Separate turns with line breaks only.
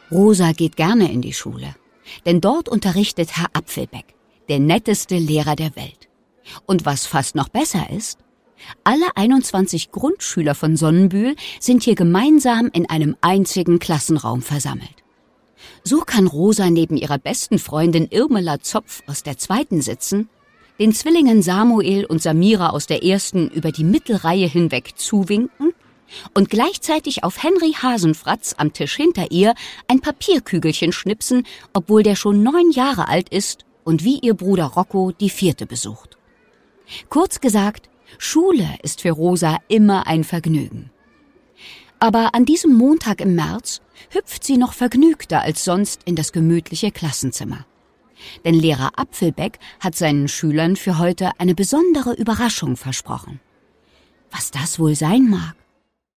Rosa geht gerne in die Schule, denn dort unterrichtet Herr Apfelbeck, der netteste Lehrer der Welt. Und was fast noch besser ist, alle 21 Grundschüler von Sonnenbühl sind hier gemeinsam in einem einzigen Klassenraum versammelt. So kann Rosa neben ihrer besten Freundin Irmela Zopf aus der 2. sitzen, den Zwillingen Samuel und Samira aus der 1. über die Mittelreihe hinweg zuwinken und gleichzeitig auf Henry Hasenfratz am Tisch hinter ihr ein Papierkügelchen schnipsen, obwohl der schon 9 Jahre alt ist und wie ihr Bruder Rocco die 4. besucht. Kurz gesagt, Schule ist für Rosa immer ein Vergnügen. Aber an diesem Montag im März hüpft sie noch vergnügter als sonst in das gemütliche Klassenzimmer. Denn Lehrer Apfelbeck hat seinen Schülern für heute eine besondere Überraschung versprochen. Was das wohl sein mag?